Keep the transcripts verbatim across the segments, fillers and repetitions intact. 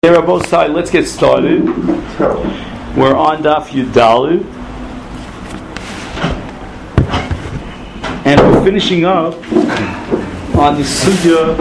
Here on both sides, let's get started. We're on Daf Yudalid, and we're finishing up on the sugya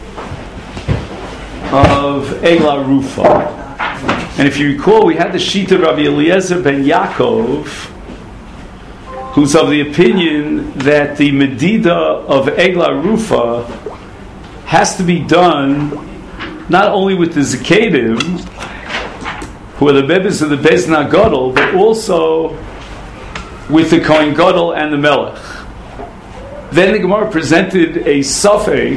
of Egla Rufa. And if you recall, we had the Shita Rabbi Eliezer ben Yaakov, who's of the opinion that the Medida of Egla Rufa has to be done not only with the Zekadim, who are the members of the Beis Din HaGadol, but also with the Kohen Gadol and the Melech. Then the Gemara presented a suffix,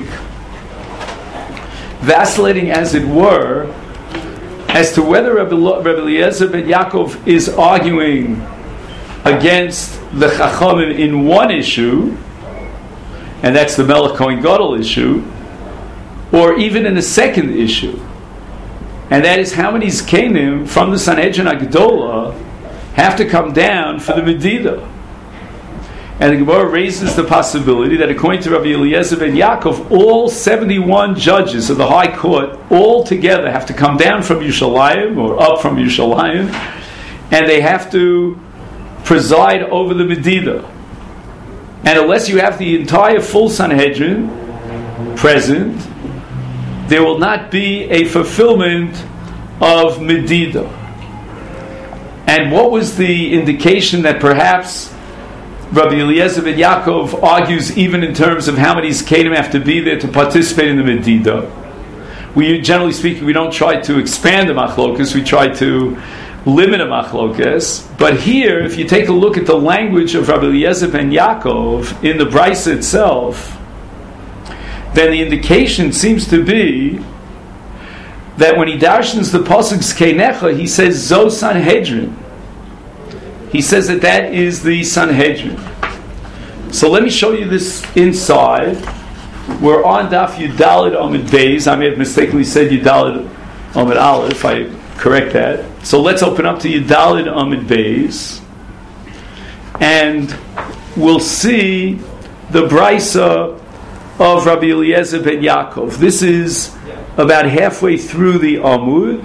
vacillating as it were, as to whether Rabbi Eliezer ben Yaakov is arguing against the Chachamim in one issue, and that's the Melech Kohen Gadol issue, or even in the second issue, and that is how many Zkanim from the Sanhedrin Agdola have to come down for the Medida. And the Gemara raises the possibility that according to Rabbi Eliezer ben Yaakov, all seventy-one judges of the High Court all together have to come down from Yerushalayim or up from Yerushalayim, and they have to preside over the Medida. And unless you have the entire full Sanhedrin present, there will not be a fulfillment of Medida. And what was the indication that perhaps Rabbi Eliezer ben Yaakov argues even in terms of how many Zkanim have to be there to participate in the Medida? We, generally speaking, we don't try to expand the machlokas, we try to limit a machlokas. But here, if you take a look at the language of Rabbi Eliezer ben Yaakov in the Brisa itself, then the indication seems to be that when he darshans the pasuk Zkeinecha, he says Zo Sanhedrin. He says that that is the Sanhedrin. So let me show you this inside. We're on Daf Yudalid Amid Beis. I may have mistakenly said Yudalid Amid Aleph. I correct that. So let's open up to Yudalid Amid Beis, and we'll see the Brisa of Rabbi Eliezer ben Yaakov. This is about halfway through the Amud,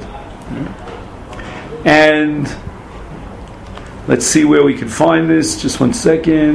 and let's see where we can find this. Just one second.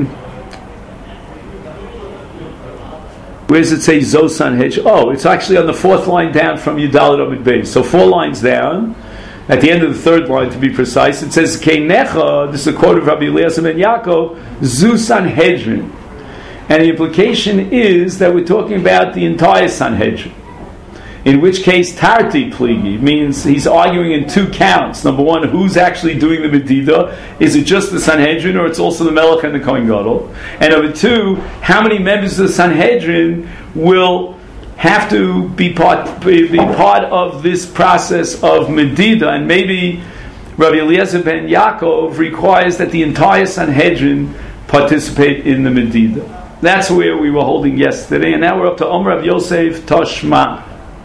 Where does it say Zosan Hedge? Oh, it's actually on the fourth line down from Yudalid Amid Beis. So four lines down, at the end of the third line to be precise, it says Keinecha. This is a quote of Rabbi Eliezer ben Yaakov. Zu Sanhedrin. And the implication is that we're talking about the entire Sanhedrin. In which case, Tarti Pligi means he's arguing in two counts. Number one, who's actually doing the Medida? Is it just the Sanhedrin, or it's also the Melech and the Kohen Gadol? And number two, how many members of the Sanhedrin will have to be part, be part of this process of Medida? And maybe Rabbi Eliezer ben Yaakov requires that the entire Sanhedrin participate in the Medida. That's where we were holding yesterday, and now we're up to Omer Rav Yosef Toshma.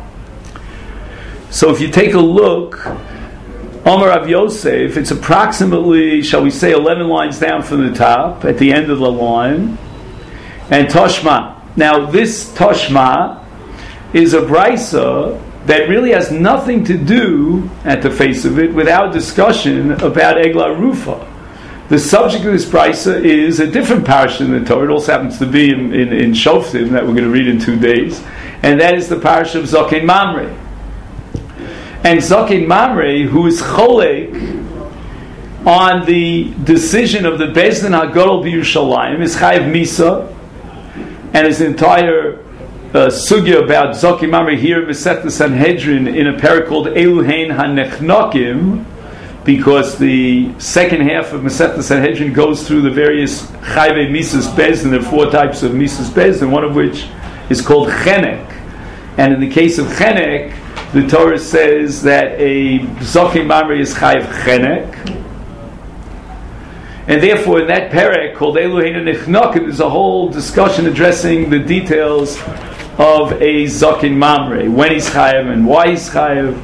So if you take a look, Omer Rav Yosef, it's approximately, shall we say, eleven lines down from the top, at the end of the line, and Toshma. Now this Toshma is a brisa that really has nothing to do, at the face of it, with our discussion about Egla Rufa. The subject of this brisa is a different parasha in the Torah. It also happens to be in, in, in Shoftim that we're going to read in two days. And that is the parasha of Zokin Mamre. And Zokin Mamre, who is cholek on the decision of the Beis Din HaGadol b'Yerushalayim, is chayiv misa, and his entire uh, sugya about Zokin Mamre here in Masechta Sanhedrin in a parak called Eluhein HaNechnokim, because the second half of Masechta Sanhedrin goes through the various Chayvei Misas Beis Din. There are four types of Misas Beis Din, one of which is called Chenek. And in the case of Chenek, the Torah says that a Zokin Mamre is Chayv Chenek. And therefore, in that parak called Eluhein HaNechnokim, there's a whole discussion addressing the details of a Zokin Mamre, when he's Chayv and why he's Chayv.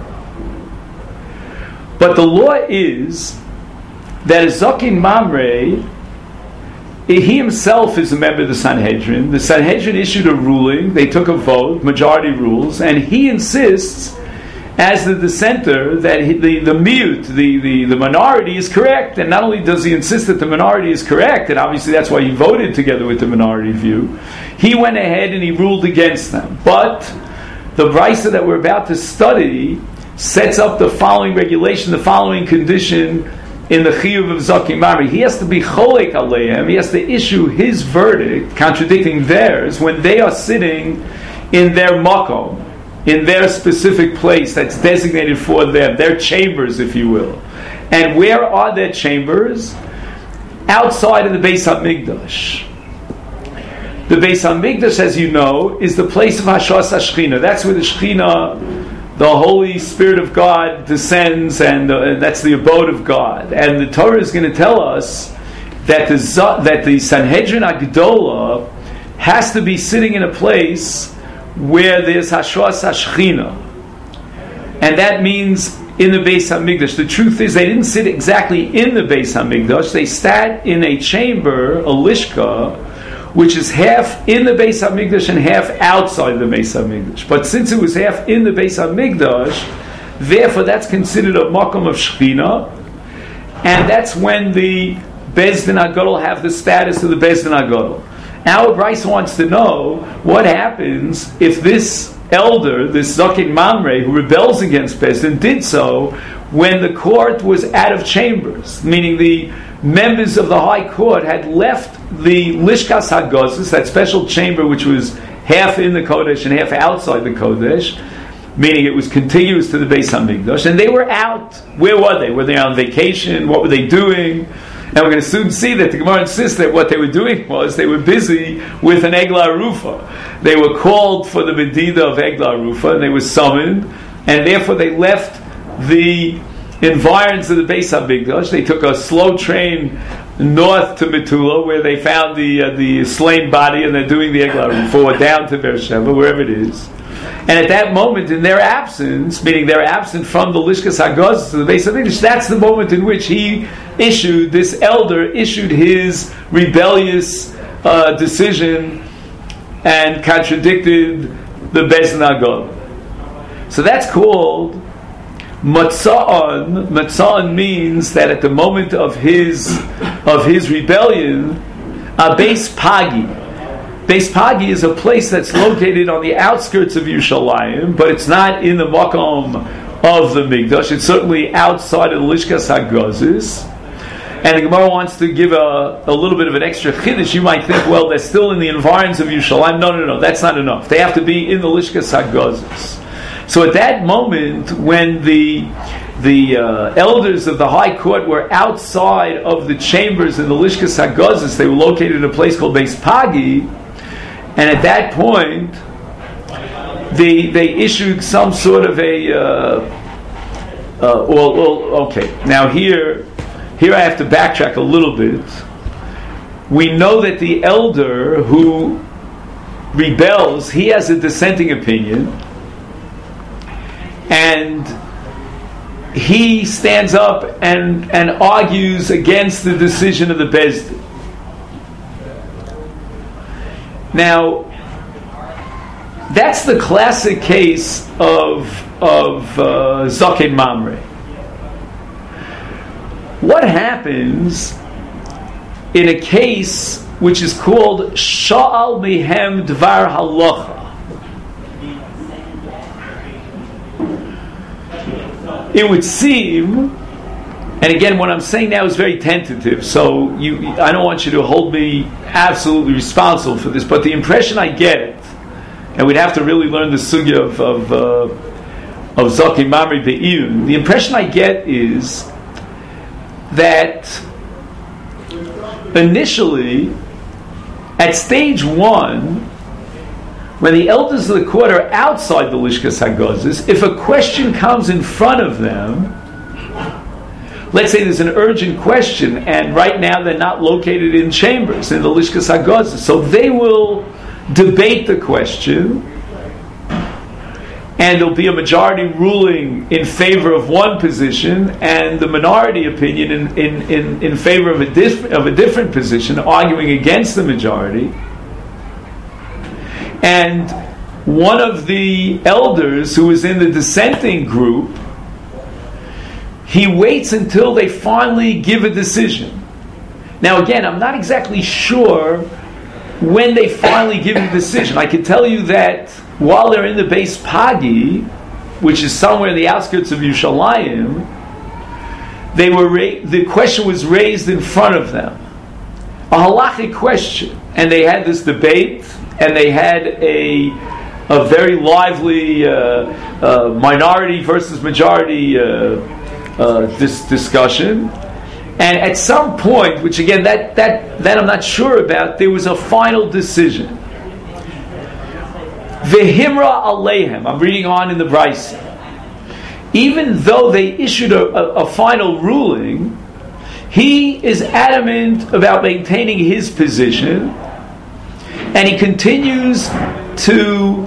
But the law is that a Zokin Mamre, he himself is a member of the Sanhedrin. The Sanhedrin issued a ruling, they took a vote, majority rules, and he insists as the dissenter that he, the, the miut, the, the, the minority is correct. And not only does he insist that the minority is correct, and obviously that's why he voted together with the minority view, he went ahead and he ruled against them. But the brisa that we're about to study sets up the following regulation, the following condition in the chiyuv of Zakim Mamre. He has to be cholek aleim, he has to issue his verdict, contradicting theirs, when they are sitting in their makom, in their specific place that's designated for them, their chambers, if you will. And where are their chambers? Outside of the Beis HaMikdash. The Beis HaMikdash, as you know, is the place of Hashras HaShechina. That's where the Shechina, the Holy Spirit of God, descends, and, uh, and that's the abode of God. And the Torah is going to tell us that the, that the Sanhedrin HaGedolah has to be sitting in a place where there's Hashras HaShechina. And that means in the Beis HaMikdash. The truth is they didn't sit exactly in the Beis HaMikdash. They sat in a chamber, a lishka, which is half in the Beis HaMikdash and half outside the Beis HaMikdash. But since it was half in the Beis HaMikdash, therefore that's considered a makom of Shechina, and that's when the Beis Din HaGadol have the status of the Beis Din HaGadol. Our Bryce wants to know what happens if this elder, this Zakin Mamre, who rebels against Beis Din, did so when the court was out of chambers, meaning the members of the high court had left the Lishkas HaGozis, that special chamber which was half in the Kodesh and half outside the Kodesh, meaning it was contiguous to the Beis HaMikdash, and they were out. Where were they? Were they on vacation? What were they doing? And we're going to soon see that the Gemara insists that what they were doing was they were busy with an Eglah Rufa. They were called for the Medida of Eglah Rufa, and they were summoned, and therefore they left the environs of the Beis HaMikdash. They took a slow train north to Metula, where they found the uh, the slain body, and they're doing the Eglah Rufa, or down to Beersheba, wherever it is. And at that moment, in their absence, meaning they're absent from the Lishkas HaGozis to the Beis HaMikdash, that's the moment in which he issued, this elder issued his rebellious uh, decision and contradicted the Beis Din HaGadol. So that's called Matza'an. Matza'an means that at the moment of his of his rebellion, a Beis Pagi. Beis Pagi is a place that's located on the outskirts of Yerushalayim, but it's not in the makom of the Mikdash. It's certainly outside of the Lishkas HaGozis. And the Gemara wants to give a, a little bit of an extra chiddush. You might think, well, they're still in the environs of Yerushalayim. No, no, no, that's not enough. They have to be in the Lishkas HaGozis. So at that moment, when the the uh, elders of the High Court were outside of the chambers in the Lishkas HaGozis, they were located in a place called Beis Pagi. And at that point, they they issued some sort of a. Uh, uh, well, well, okay. Now here, here I have to backtrack a little bit. We know that the elder who rebels, he has a dissenting opinion, and he stands up and and argues against the decision of the Beis Din. Now, that's the classic case of of uh, Zaken Mamre. What happens in a case which is called Sha'al Mihem Dvar Halacha? It would seem, and again, what I'm saying now is very tentative, so you, I don't want you to hold me absolutely responsible for this, but the impression I get, and we'd have to really learn the sugya of of, uh, of Zaken Mamre Be'iyun, the impression I get is that initially, at stage one, when the elders of the court are outside the Lishkas HaGozis, if a question comes in front of them, let's say there's an urgent question, and right now they're not located in chambers, in the Lishkas HaGozis, so they will debate the question, and there'll be a majority ruling in favor of one position, and the minority opinion in, in, in, in favor of a, diff- of a different position, arguing against the majority. And one of the elders who was in the dissenting group, he waits until they finally give a decision. Now again, I'm not exactly sure when they finally give a decision. I can tell you that while they're in the base Pagi, which is somewhere in the outskirts of Yerushalayim, they were ra- the question was raised in front of them, a halachic question, and they had this debate, and they had a a very lively uh, uh, minority versus majority uh, uh, dis- discussion. And at some point, which again that that that I'm not sure about, there was a final decision. Vehimra aleihem. I'm reading on in the Brisa. Even though they issued a, a, a final ruling, he is adamant about maintaining his position, and he continues to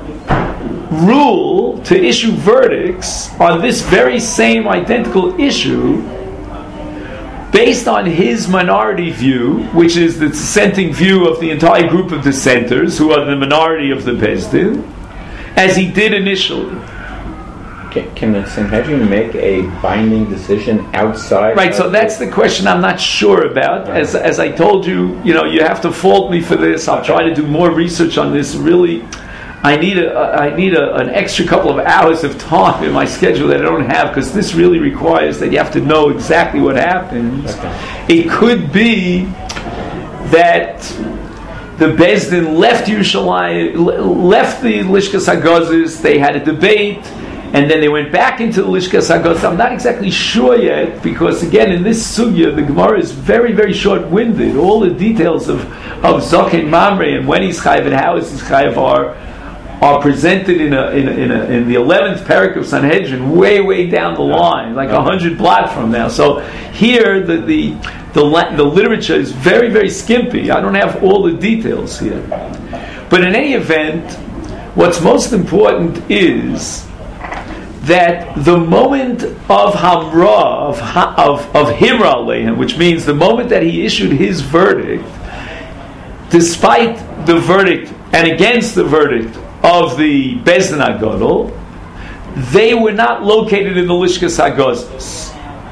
rule, to issue verdicts on this very same identical issue based on his minority view, which is the dissenting view of the entire group of dissenters, who are the minority of the Beis Din, as he did initially. Can, can the Sanhedrin make a binding decision outside? Right, so that's the question I'm not sure about. Right. As as I told you, you know, you have to fault me for this. I'll try to do more research on this. Really, I need a I need a, an extra couple of hours of time in my schedule that I don't have, because this really requires that you have to know exactly what happens. Okay. It could be that the Beis Din left Yerushalayim, left the Lishkas HaGazis, they had a debate, and then they went back into the Lishkas HaGazis. I'm not exactly sure yet, because again, in this sugya, the Gemara is very, very short-winded. All the details of, of Zokin Mamre and when he's chayav and how is he's chayav are are presented in a, in a, in, a, in the eleventh parak of Sanhedrin, way, way down the line, like a okay. hundred blot from now. So here, the the, the the literature is very, very skimpy. I don't have all the details here. But in any event, what's most important is that the moment of Hamra, of of, of Himra Alehem, which means the moment that he issued his verdict, despite the verdict and against the verdict of the Beis Din HaGadol, they were not located in the Lishkas HaGazis.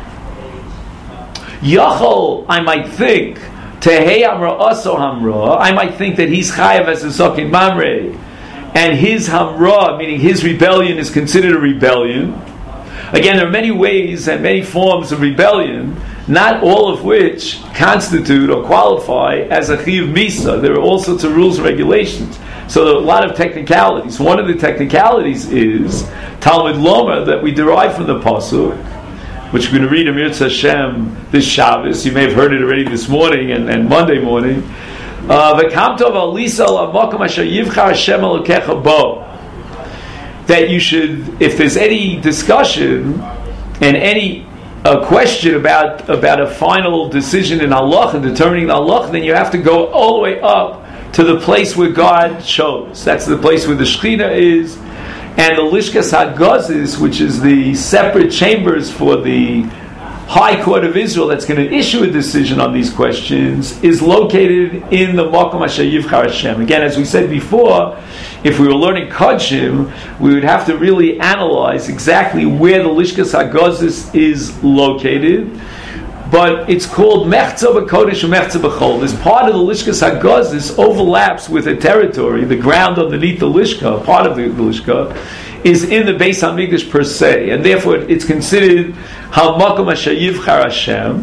Yachol, I might think, Tehei Amra Aso Hamra, I might think that he's chayav as a Zokin Mamre, and his Hamra, meaning his rebellion, is considered a rebellion. Again, there are many ways and many forms of rebellion, not all of which constitute or qualify as a Chiyuv Misa. There are all sorts of rules and regulations. So there are a lot of technicalities. One of the technicalities is Talmud Loma that we derive from the Pasuk, which we're going to read in Mirz Hashem this Shabbos. You may have heard it already this morning and, and Monday morning. Uh, that you should, if there's any discussion and any uh, question about about a final decision in Allah and determining Allah, then you have to go all the way up to the place where God chose. That's the place where the Shekhinah is, and the Lishkas HaGazis, which is the separate chambers for the High Court of Israel that's going to issue a decision on these questions, is located in the Makom Asher Yivchar Hashem. Again, as we said before, if we were learning Kodshim, we would have to really analyze exactly where the Lishkas HaGazis is located. But it's called Mechza B'Kodesh and Mechza B'Chol. This part of the Lishkas HaGazis overlaps with a territory, the ground underneath the Lishka, part of the, the Lishka, is in the Beis HaMikdash per se, and therefore it's considered Hamakom Asher Yivchar Hashem.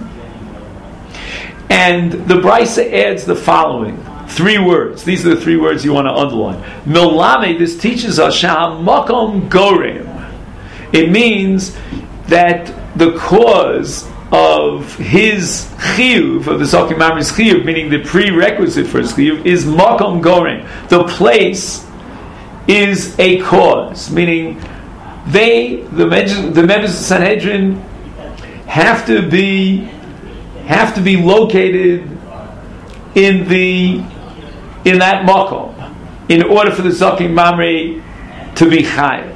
And the Brisa adds the following three words. These are the three words you want to underline. Milame, this teaches us Shahamakom Gorem. It means that the cause of his chiyuv, of the Zokin Mamre's chiyuv, meaning the prerequisite for his chiyuv, is Makom Gorem. The place is a cause, meaning they, the members, the members of Sanhedrin, have to be have to be located in the in that makom in order for the Zokin Mamre to be chayav.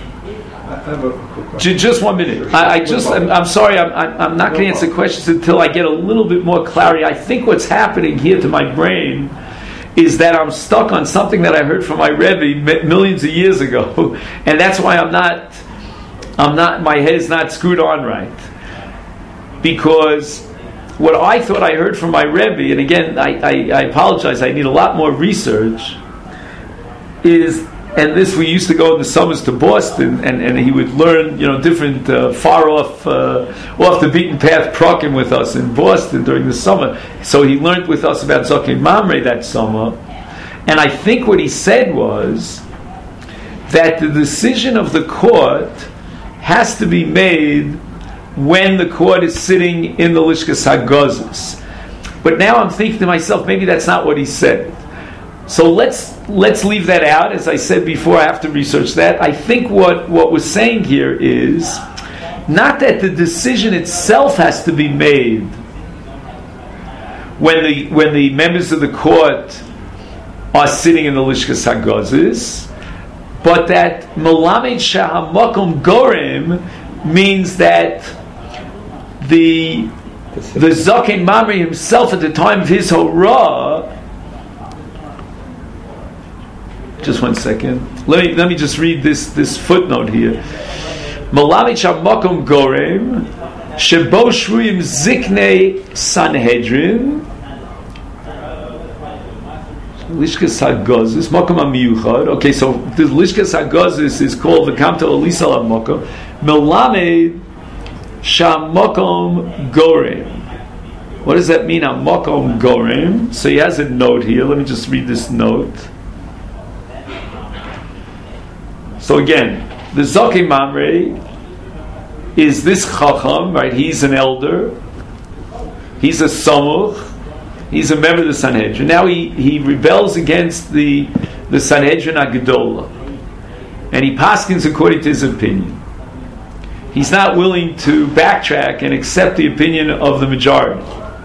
Just one minute. I, I just I'm, I'm sorry. I'm, I'm not going to answer questions until I get a little bit more clarity. I think what's happening here to my brain is that I'm stuck on something that I heard from my Rebbe millions of years ago, and that's why I'm not, I'm not, my head is not screwed on right. Because what I thought I heard from my Rebbe, and again, I, I, I apologize, I need a lot more research, is, and this, we used to go in the summers to Boston, and, and he would learn, you know, different uh, far off, uh, off the beaten path prakim with us in Boston during the summer. So he learned with us about Zokin Mamre that summer, and I think what he said was that the decision of the court has to be made when the court is sitting in the Lishkas HaGozes. But now I'm thinking to myself, maybe that's not what he said. So let's let's leave that out. As I said before, I have to research that. I think what, what we're saying here is not that the decision itself has to be made when the when the members of the court are sitting in the Lishkas HaGozes, but that Melamed Shahamakom Gorim means that the the Zaken Mamre himself at the time of his Horah. Just one second. Let me let me just read this this footnote here. Melamed Shahamakom Gorim Shebo Shruyim Ziknei Sanhedrin Lishkas HaGozes Mokom HaMiyuchad. Okay, so the Lishkas HaGozes is called the Kamta Olisa LaMokom. Melamed Shahamakom Gorim. What does that mean? Hamakom Gorim. So he has a note here. Let me just read this note. So again, the Zokin Mamre is this Chacham, right? He's an elder. He's a Samuch. He's a member of the Sanhedrin. Now he, he rebels against the, the Sanhedrin HaGedolah. And he paskins according to his opinion. He's not willing to backtrack and accept the opinion of the majority.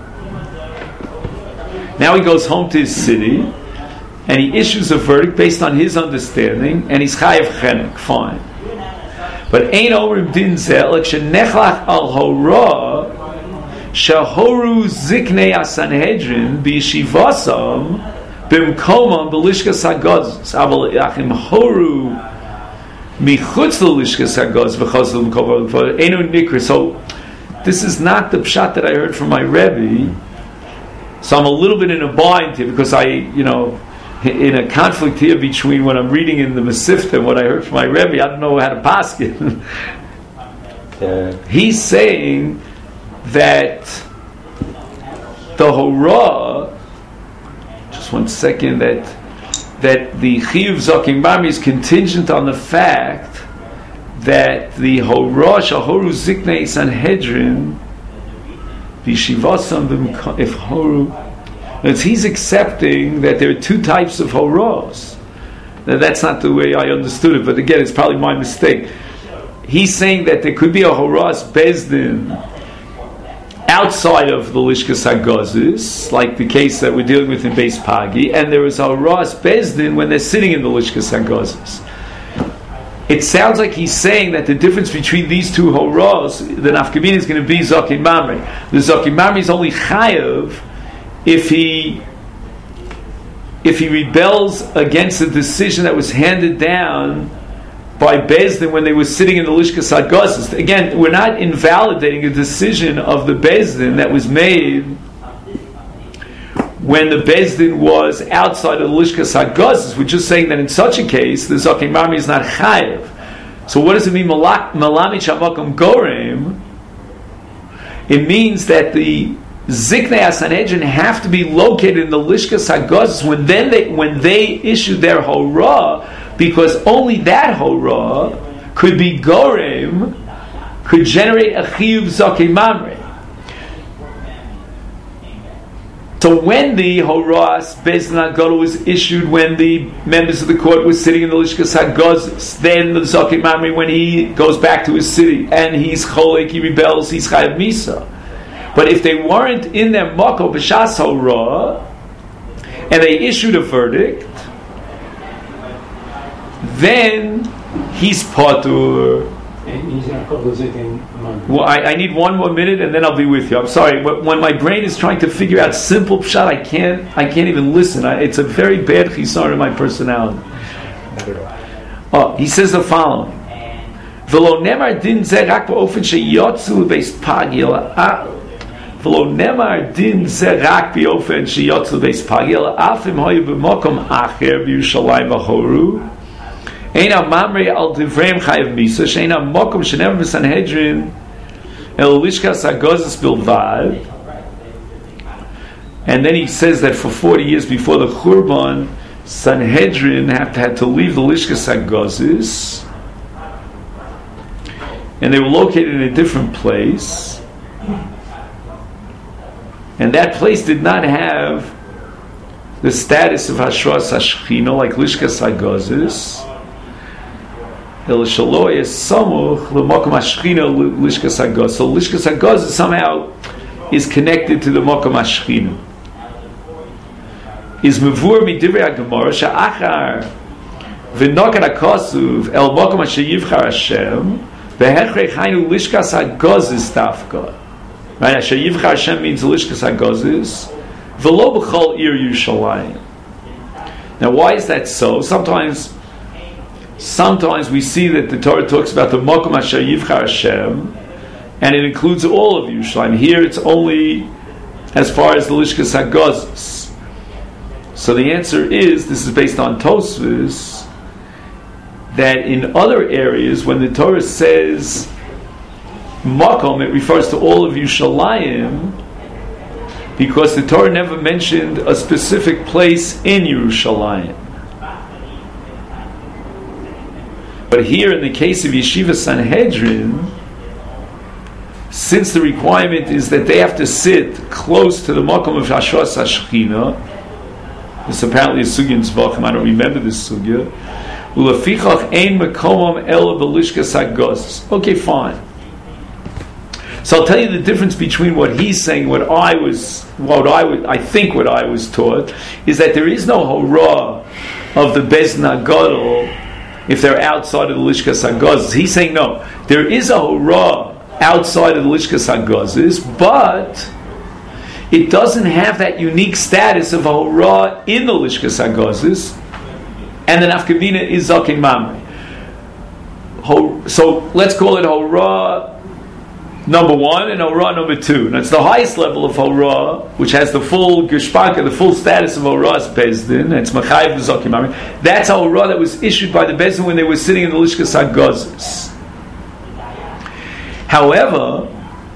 Now he goes home to his city, and he issues a verdict based on his understanding, and he's chayav chenek, fine. But ein omrim din zeh elek shenechlach al hora shahoru ziknei hasanhedrin b'yeshivasam b'mkomam b'lishkas hagozes aval achim horu michutz l'lishkas hagozes v'chazul m'kovam einu nikra. So this is not the pshat that I heard from my Rebbe. So I'm a little bit in a bind here because I, you know, in a conflict here between what I'm reading in the Masifta and what I heard from my Rebbe. I don't know how to pass it. uh, He's saying that the Horah, just one second, that that the Chiyuv Zokin Mamre is contingent on the fact that the Horah Shahoru Ziknei Sanhedrin V'Shivasam if Horu. It's, he's accepting that there are two types of horahs. Now, that's not the way I understood it, but again, it's probably my mistake. He's saying that there could be a horahs bezdin outside of the Lishkas HaGozes, like the case that we're dealing with in Beis Pagi, and there is a horahs bezdin when they're sitting in the Lishkas HaGozes. It sounds like he's saying that the difference between these two horahs, the nafkamina is going to be Zokin Mamre. The Zokin Mamre is only chayav if he if he rebels against a decision that was handed down by Bezdin when they were sitting in the Lishkas HaGozes. Again, we're not invalidating a decision of the Bezdin that was made when the Bezdin was outside of the Lishkas HaGozes. We're just saying that in such a case, the Zokin Mamre is not chayav. So what does it mean, Melamed Shahamakom Gorim? It means that the Ziknei HaSanhedrin have to be located in the Lishkas HaGozes when then they when they issued their Horah, because only that Horah could be Gorim, could generate a Chiyuv Zokin Mamre. So when the Horahs Bezdin HaGadol was issued, when the members of the court were sitting in the Lishkas HaGozes, then the Zokin Mamre, when he goes back to his city and he's cholek, he rebels, he's chayav misa. But if they weren't in their Mako B'Shas Horah, and they issued a verdict, then he's Patur. Well, I, I need one more minute and then I'll be with you. I'm sorry. When my brain is trying to figure out simple pshat, I can't. I can't even listen. I, it's a very bad chisar in my personality. Oh, he says the following: V'lo nemar din zeh rak ba'ofen sheyotzu beis pagil. V'lo nemar din zeh rak ba'ofen sheyotzu beis pagil. Af im hoyu b'mokom acher b'Yerushalayim v'horu. Eina mamre al divreim chayav misa. Sheina mokom shenever v'Sanhedrin el lishkas hagozes bilvad. And then he says that for forty years before the Churban, Sanhedrin had to, had to leave the Lishkas HaGozis, and they were located in a different place, and that place did not have the status of Hashras HaShechina like Lishkas HaGozis. El Shaloy is Samuch L'Mokom HaShechina Lishkas HaGozis. So Lishkas HaGozis somehow is connected to the Mokom HaShechina. Is mevur midivrei haGemara she'achar v'nokat hakosuv el mokom asher yivchar Hashem v'hechrech hainu lishkas hagozis tafka. Right? Asher yivchar Hashem means lishkas hagozis v'lo b'chol ir Yerushalayim. Now, why is that so? Sometimes, sometimes we see that the Torah talks about the mokom asher yivchar Hashem, and it includes all of Yerushalayim. Here, it's only as far as the lishkas hagozis. So the answer is, this is based on Tosfos, that in other areas, when the Torah says Makom, it refers to all of Yerushalayim, because the Torah never mentioned a specific place in Yerushalayim. But here, in the case of Yeshiva Sanhedrin, since the requirement is that they have to sit close to the Makom of Hashras HaShechina, it's apparently a sugya in Zvachim. I don't remember this sugya. Ulefichach ein mekomam ela b'lishkas hagozis. Okay, fine. So I'll tell you the difference between what he's saying, what I was, what I would, I think what I was taught, is that there is no hora of the Bezdin HaGadol if they're outside of the lishkas hagozis. He's saying no, there is a hora outside of the lishkas hagozis, but it doesn't have that unique status of a hora in the lishkas hagozis, and the nafkamina is zaken mamre. So let's call it hora number one and hora number two. And it's the highest level of hora, which has the full geshpaka, the full status of hora's bezdin. It's machayev zaken mamre. That's a hora that was issued by the bezdin when they were sitting in the lishkas hagozis. However,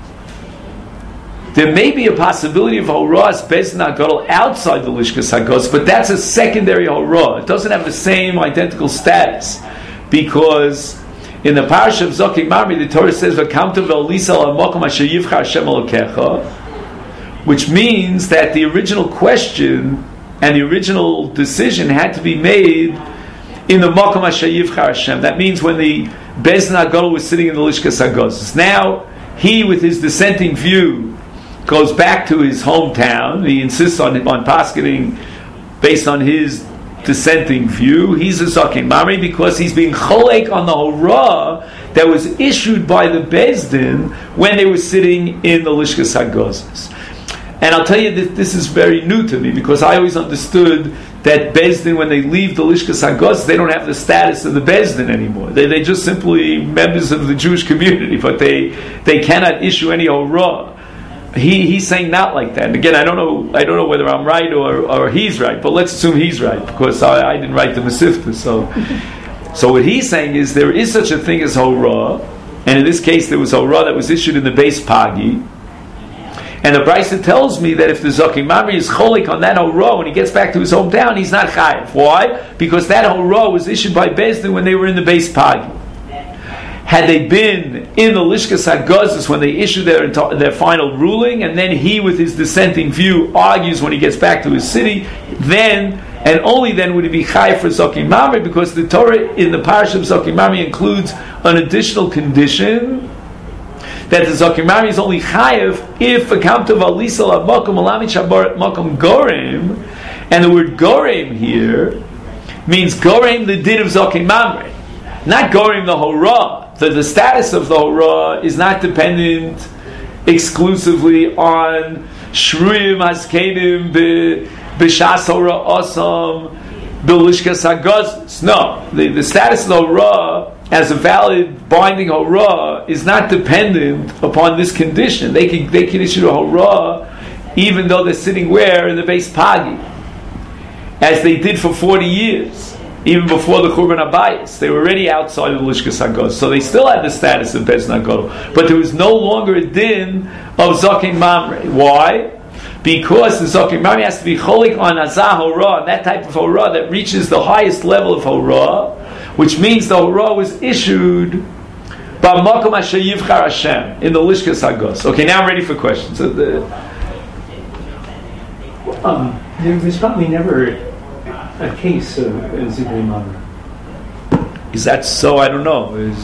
there may be a possibility of horas bezdin hagadol outside the lishkas hagozis, but that's a secondary hora. It doesn't have the same identical status, because in the parasha of Zaken Mamre, the Torah says "V'kamta v'olisa l'mokom asher yivchar Hashem Elokecha," which means that the original question and the original decision had to be made in the mokom asher yivchar Hashem. That means when the bezdin hagadol was sitting in the lishkas hagozis. Now he, with his dissenting view, goes back to his hometown. He insists on on paskening based on his dissenting view. He's a zaken mamre because he's being cholek on the hora that was issued by the bezdin when they were sitting in the lishkas hagozis. And I'll tell you that this is very new to me, because I always understood that bezdin, when they leave the lishkas hagozis, they don't have the status of the bezdin anymore. They they just simply members of the Jewish community, but they they cannot issue any hora. He he's saying not like that. And again, I don't know I don't know whether I'm right or, or he's right, but let's assume he's right, because I, I didn't write the Masifta. So so what he's saying is there is such a thing as hora, and in this case there was hora that was issued in the base pagi. And the Brisa tells me that if the zaken mamre is cholik on that hora when he gets back to his hometown, he's not chayiv. Why? Because that hora was issued by bezdin when they were in the base pagi. Had they been in the lishkas hagozis when they issued their their final ruling, and then he, with his dissenting view, argues when he gets back to his city, then and only then would he be chayiv for zaken mamre, because the Torah in the parasha of zaken mamre includes an additional condition that the zaken mamre is only chayiv if v'kamta v'alisa l'makom alamid shabar makom gorem, and the word gorem here means gorem the din of zaken mamre, not gorem the hora. that the status of the Hora is not dependent exclusively on Shruim Haskenim B'Shas Hora Osam B'Lishkas HaGazos. No, the, the status of the Hora as a valid binding Hora is not dependent upon this condition. They can they can issue a Hora even though they're sitting where in the base Pagi, as they did for forty years, even before the Churban Abayis. They were already outside of the Lishkas HaGazos, so they still had the status of Bez Nagadol, but there was no longer a din of Zaken Mamre. Why? Because the Zaken Mamre has to be cholik on Azah Hora, that type of Hora that reaches the highest level of Hora, which means the Hora was issued B'makom Asher Yivchar Hashem, in the Lishkas HaGazos. Okay, now I'm ready for questions. So the, um, there was probably never a case of Zikri Mamre. Is that so? I don't know. Is,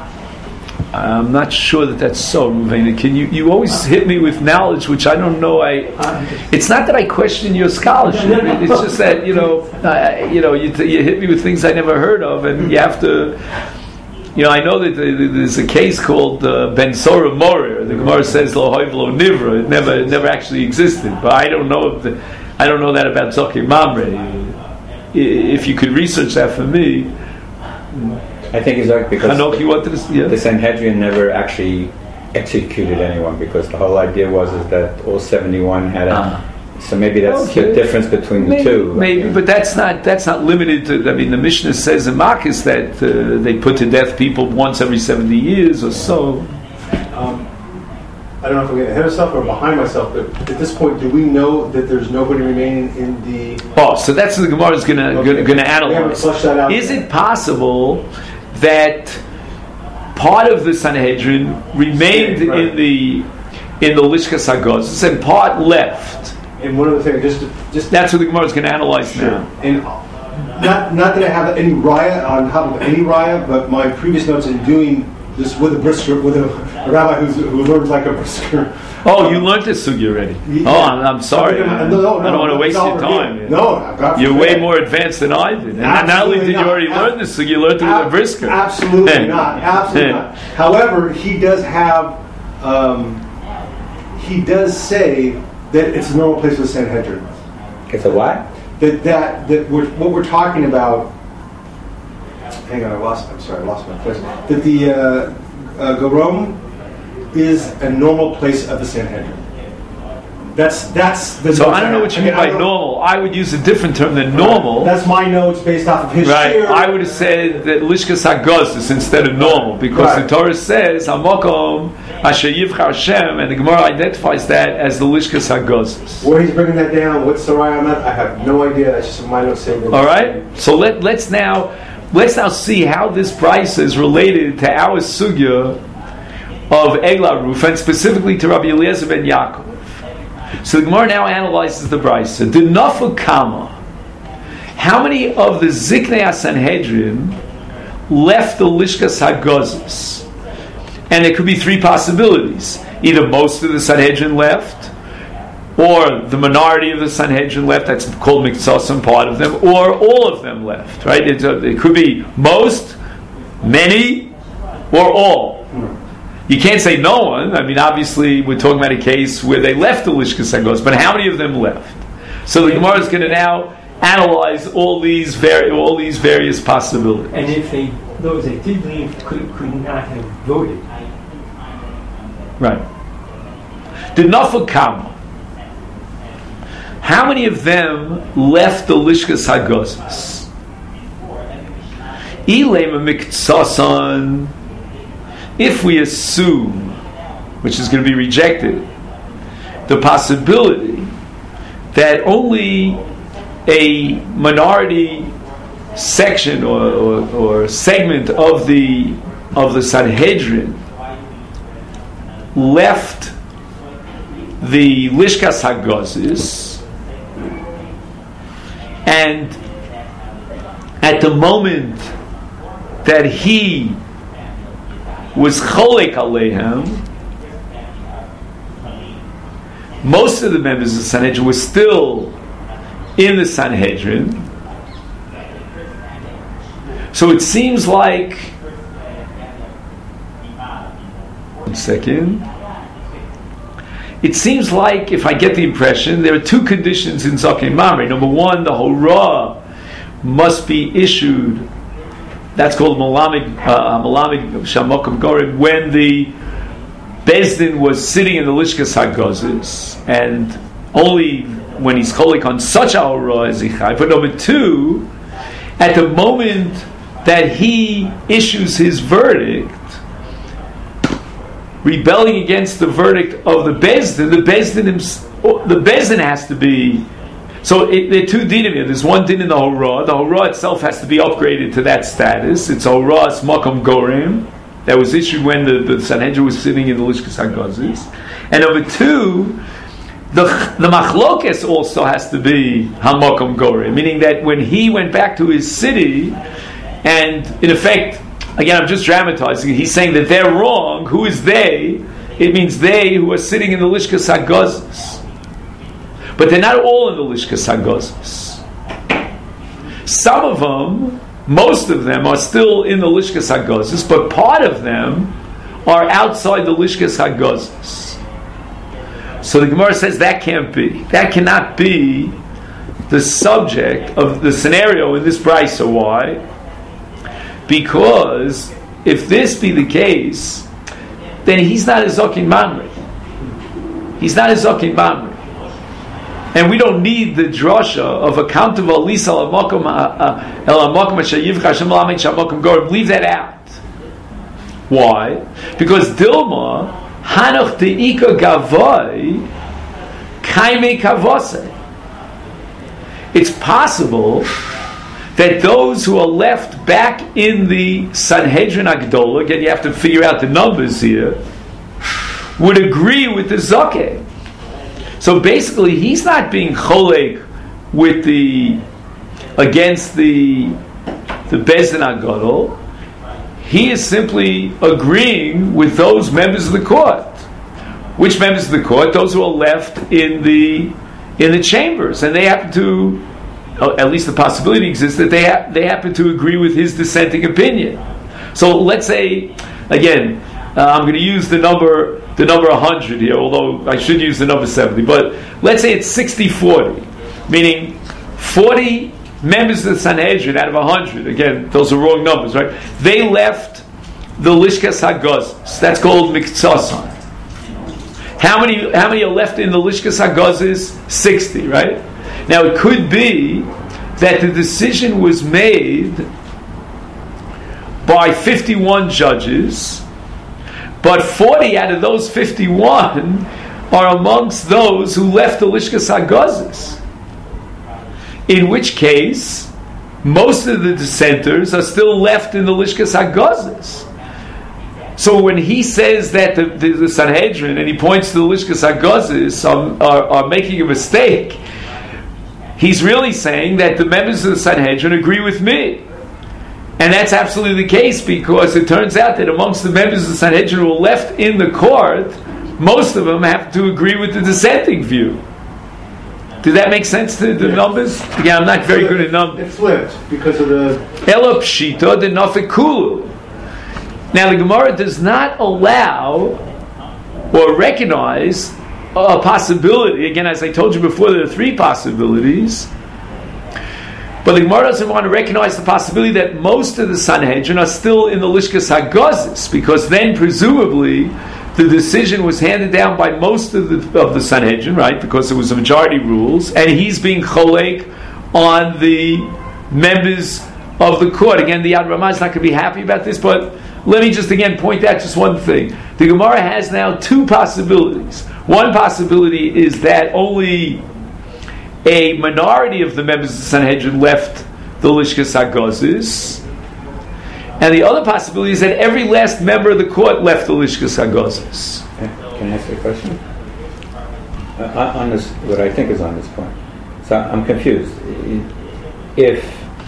I'm not sure that that's so, Ruvena. Can you? You always hit me with knowledge, which I don't know. I. It's not that I question your scholarship. It's just that you know, I, you know, you, you hit me with things I never heard of, and you have to. You know, I know that there's a case called uh, Ben Sora Morir. The Gemara says Lo Hoiv Lo Nivra. It never, it never actually existed. But I don't know if the, I don't know that about Zaken Mamre. If you could research that for me. I think it's like because Hanoch, you wanted to, yeah. the Sanhedrin never actually executed anyone, because the whole idea was is that all seventy-one had a. Uh-huh. So maybe that's okay. The difference between the maybe, two. Maybe, like, but that's not that's not limited to. I mean, the Mishnah says in Makis that uh, they put to death people once every seventy years or so. Um, I don't know if I'm getting ahead of myself or behind myself, but at this point, do we know that there's nobody remaining in the? Oh, so that's what the Gemara is going to okay. going to analyze. That out is there. It possible that part of the Sanhedrin remained right. in the in the Lishkas HaGazos and part left? And one other thing, just to, just that's what the Gemara is going to analyze sure. now. And not not that I have any raya on top of any raya, but my previous notes in doing this with a brisker, with a, a rabbi who's, who learns like a brisker. Oh, um, you learned this sugi already. Yeah. Oh, I'm, I'm sorry. No, no, no, I don't want to waste your time. No, I've got you're way more advanced than I did. And not only did you already Ab- learn this sugi, you learned it with a brisker. Absolutely not. Absolutely not. However, he does have. Um, he does say that it's a normal place for the Sanhedrin. It's a what? That that that we're, what we're talking about. Hang on, I lost. I'm sorry, I lost my place. That the uh, uh, Garom is a normal place of the Sanhedrin. That's that's the. So I don't know what you I mean, mean by I normal. I would use a different term than normal. That's my notes based off of his. Right. Share. I would have said that Lishkas HaGazos instead of normal, because right. the Torah says Hamakom Asher Yivchar Hashem, and the Gemara identifies that as the Lishkas HaGazos. Where he's bringing that down, what's the raya on that? I have no idea. That's just my notes saying. All right. So let let's now let's now see how this price is related to our sugya of Eglah Ruf, and specifically to Rabbi Eliezer ben Yaakov. So the Gemara now analyzes the Brisa. The Nafu Kama. How many of the Ziknei Sanhedrin left the Lishkas HaGazos? And there could be three possibilities. Either most of the Sanhedrin left, or the minority of the Sanhedrin left, that's called Miktsasam, part of them, or all of them left. Right? It, uh, it could be most, many, or all. You can't say no one. I mean, obviously, we're talking about a case where they left the Lishkas HaGazos, but how many of them left? So the Gemara is going to now analyze all these vari- all these various possibilities. And if they, those that did leave could, could not have voted. Right. The Nafal Kama. How many of them left the Lishkas HaGazos? Ilema Miktsasan. If we assume, which is going to be rejected, the possibility that only a minority section or, or, or segment of the of the Sanhedrin left the Lishkas HaGazos, and at the moment that he was cholek aleihem, most of the members of the Sanhedrin were still in the Sanhedrin. So it seems like One second. It seems like, if I get the impression, there are two conditions in Zaken Mamre. Number one, the Horah must be issued. That's called Malamid uh, Malamid Shamokum Gorim, when the Bezdin was sitting in the Lishkas HaGozis, and only when he's cholik on such a Horah is he chai. But number two, at the moment that he issues his verdict, rebelling against the verdict of the Bezdin, the Bezdin the Bezdin has to be. So it, there are two dinim here. There's one din in the Horah. The Horah itself has to be upgraded to that status. It's Horah's Makom Gorim that was issued when the, the Sanhedrin was sitting in the Lishkas HaGozis. And number two, the the Machlokes also has to be HaMakom Gorim, meaning that when he went back to his city, and in effect, again, I'm just dramatizing, he's saying that they're wrong. Who is they? It means they who are sitting in the Lishkas HaGozis. But they're not all in the Lishkas HaGozis. Some of them, most of them, are still in the Lishkas HaGozis, but part of them are outside the Lishkas HaGozis. So the Gemara says that can't be. That cannot be the subject of the scenario in this brisa. Why? Because if this be the case, then he's not a Zaken Mamre. He's not a Zaken Mamre. And we don't need the drasha of a count of Alisa el Makom el Makom Shayivcha Hashem Lamed Shamakom Gorim. Leave that out. Why? Because Dilma Hanoch Deika Gavoy Kaime Kavose. It's possible that those who are left back in the Sanhedrin Agdola, again you have to figure out the numbers here, would agree with the Zakeh. So basically, he's not being cholek with the against the the Bezdin HaGadol. He is simply agreeing with those members of the court. Which members of the court? Those who are left in the in the chambers, and they happen to, at least the possibility exists that they ha- they happen to agree with his dissenting opinion. So let's say, again, uh, I'm going to use the number. The number one hundred here, although I should use the number seventy, but let's say it's sixty forty, meaning forty members of the Sanhedrin out of one hundred, again, those are wrong numbers, right? They left the Lishkas HaGozis. That's called Miktsasa. How many, how many are left in the Lishkas HaGozis? sixty, right? Now it could be that the decision was made by fifty-one judges, but forty out of those fifty-one are amongst those who left the Lishkas HaGozis. In which case, most of the dissenters are still left in the Lishkas HaGozis. So when he says that the, the, the Sanhedrin, and he points to the Lishkas HaGozis, are, are, are making a mistake, he's really saying that the members of the Sanhedrin agree with me. And that's absolutely the case, because it turns out that amongst the members of the Sanhedrin who are left in the court, most of them have to agree with the dissenting view. Did that make sense to the numbers? Again, I'm not very good at numbers. It flipped because of the Ela Pshita de Nafikulu. Now the Gemara does not allow or recognize a possibility. Again, as I told you before, there are three possibilities. But the Gemara doesn't want to recognize the possibility that most of the Sanhedrin are still in the Lishkas HaGozis, because then presumably the decision was handed down by most of the of the Sanhedrin, right? Because it was a majority rules, and he's being cholek on the members of the court. Again, the Yad Ramah is not going to be happy about this, but let me just again point out just one thing. The Gemara has now two possibilities. One possibility is that only a minority of the members of the Sanhedrin left the Lishkas HaGozis, and the other possibility is that every last member of the court left the Lishkas HaGozis. Can I ask you a question? Uh, on this, what I think is on this point. So I'm confused. If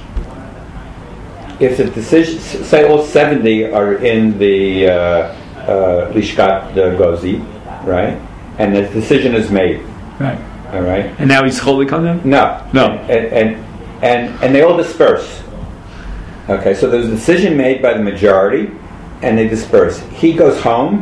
if the decision, say all seventy are in the uh, uh, Lishkat Gozi, right, and the decision is made, right. All right. And now he's cholik on them? No. No. And, and and and they all disperse. Okay, so there's a decision made by the majority, and they disperse. He goes home,